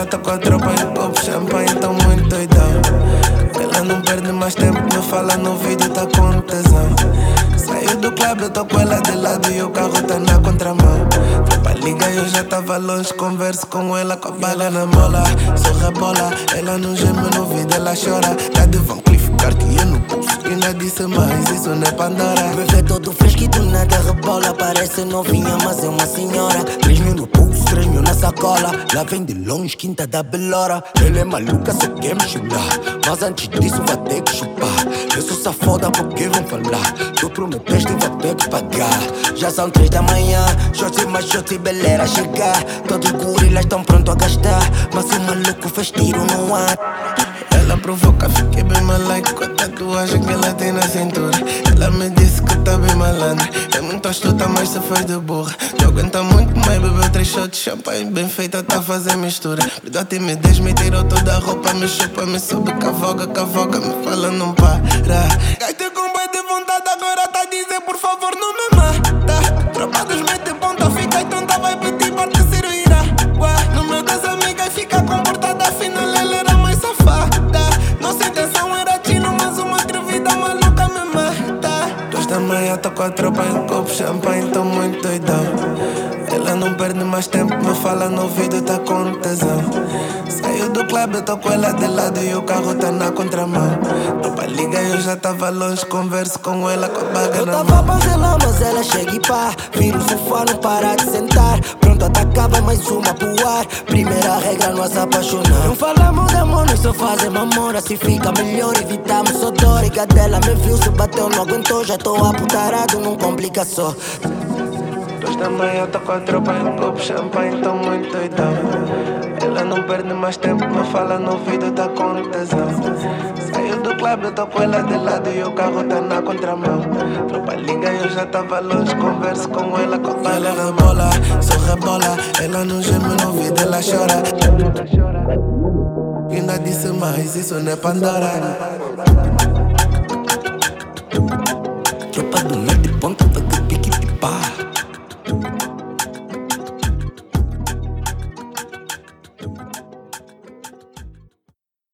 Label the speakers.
Speaker 1: manhã tô com a tropa e copo champanhe, tô muito doidão. Ela não perde mais tempo, me fala no vídeo, tá com tesão. Saiu do clube, eu tô com ela de lado e o carro tá na contramão. Tropa liga, eu já tava longe, converso com ela com a bala na mola. Sou rebola, ela não geme no vídeo, ela chora. Tá de Van Cleef, Cartier no pulso, e não disse mais, isso não é Pandora.
Speaker 2: Me vê todo fresco e do nada rebola. Parece novinha, mas é uma senhora. 3 mil no pulso, 3 mil na sacola. Lá vem de longe, quinta da Belora. Ela é maluca, só quer me chular, mas antes disso vai ter que chupar. Eu sou safoda porque vão falar. Tu prometeste e vai ter que pagar. Já são 3 da manhã, shorts e mais shorts e belera a chegar. Todos os gorilas estão prontos a gastar, mas o maluco fez tiro no ar.
Speaker 1: Ela provoca, fiquei bem malaico com a tatuagem que ela tem na cintura. Ela me disse que tá bem malandra, é muito astuta, mas se faz de burra. Não aguenta muito, mas bebeu 3 shots de champanhe, bem feita, tá a fazer mistura. Perdoa a timidez, me tirou toda a roupa, me chupa, me sobe, cavoga, me fala não para. Gastei com bem de vontade, agora tá a dizer por favor não me mata. Tropa dos mete ponta, fica e tonta, vai pedir para terceiro irá. No meio das amigas fica comportada, afinal ela era mais safada. Nossa intenção era tino, mas uma atrevida maluca me mata. 2 da manhã tô com a tropa e um copo champanhe, tô muito doidão. Ela não perde mais tempo, me fala no vídeo, tá com tesão. Saiu do clube, eu tô com ela de lado e o carro tá na contramão. Tropa liga, eu já tava longe, converso com ela com a baga na mão.
Speaker 2: Eu tava panzelão, mas ela chega e pá. Vira o sofá, não para de sentar. Pronto, atacava mais uma pro ar. Primeira regra, não se apaixonar. Não falamos de amor, nós só fazemos amor. Assim fica melhor, evitamos só dor. E cadela me viu, se bateu, não aguentou. Já tô aputarado, não complica só.
Speaker 1: 2 da manhã tô com a tropa e um copo champanhe, tô muito doidão. Ela não perde mais tempo, me fala no vídeo, tá com tesão. Saiu do clube, eu tô com ela de lado e o carro tá na contramão. Tropa liga, eu já tava longe, converso com ela com a bala na bola. Sou rebola, ela não geme no vídeo, ela chora. E ainda disse mais, isso não é Pandora.